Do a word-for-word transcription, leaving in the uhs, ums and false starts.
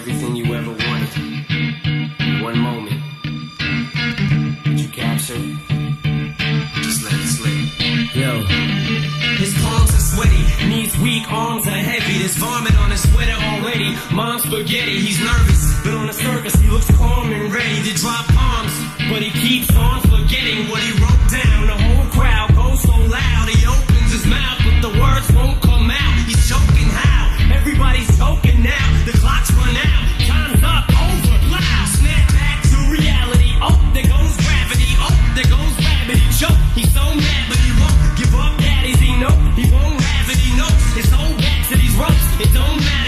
everything you ever wanted. In one moment. Did you capture it? Just let it slip. Yo. His palms are sweaty, knees weak, arms are heavy. There's vomit on his sweater already. Mom's spaghetti, he's nervous, but on the surface he looks calm and ready to drop bombs. But he keeps on forgetting what he wrote down. The whole crowd goes so loud, he opens his mouth, but the words won't come out. He's choking how? Everybody's choking now. The clock's run out, time's up, over, loud. Snap back to reality. Oh, there goes gravity. Oh, there goes rabbit. He choke. He's so mad, but he won't give up. Daddies, he know he won't have it. He knows his whole back to these ropes. It don't matter.